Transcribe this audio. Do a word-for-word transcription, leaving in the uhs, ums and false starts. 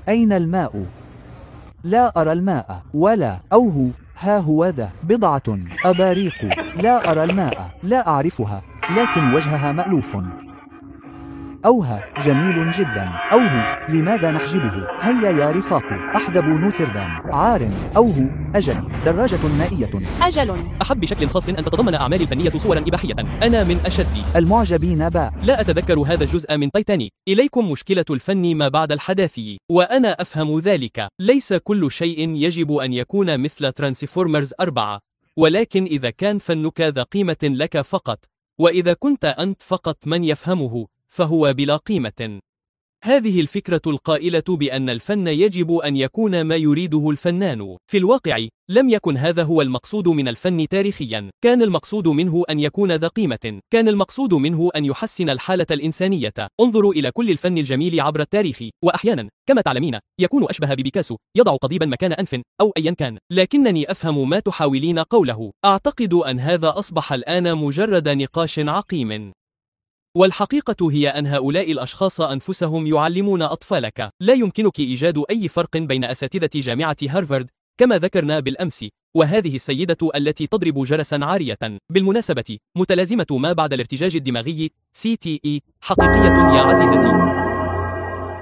أين الماء؟ لا أرى الماء. ولا أوه ها هو ذا بضعة أباريق. لا أرى الماء، لا أعرفها، لكن وجهها مألوف. أوه جميل جدا. أوه لماذا نحجبه؟ هيا يا رفاق أحدب نوتردام. عار. أوه أجل دراجة مائية. أجل أحب بشكل خاص أن تتضمن أعمالي الفنية صورا إباحية. أنا من أشد المعجبين باء. لا أتذكر هذا الجزء من تايتانيك. إليكم مشكلة الفن ما بعد الحداثي، وأنا أفهم ذلك. ليس كل شيء يجب أن يكون مثل ترانسفورمرز أربعة، ولكن إذا كان فنك ذا قيمة لك فقط، وإذا كنت أنت فقط من يفهمه، فهو بلا قيمة. هذه الفكرة القائلة بأن الفن يجب أن يكون ما يريده الفنان. في الواقع، لم يكن هذا هو المقصود من الفن تاريخيا. كان المقصود منه أن يكون ذا قيمة. كان المقصود منه أن يحسن الحالة الإنسانية. انظروا إلى كل الفن الجميل عبر التاريخ، وأحيانا كما تعلمين يكون أشبه ببيكاسو يضع قضيبا مكان أنف أو أيا كان. لكنني أفهم ما تحاولين قوله. أعتقد أن هذا أصبح الآن مجرد نقاش عقيم، والحقيقة هي أن هؤلاء الأشخاص أنفسهم يعلمون أطفالك. لا يمكنك إيجاد أي فرق بين أساتذة جامعة هارفارد كما ذكرنا بالأمس وهذه السيدة التي تضرب جرسا عارية. بالمناسبة، متلازمة ما بعد الارتجاج الدماغي سي تي إي حقيقية يا عزيزتي.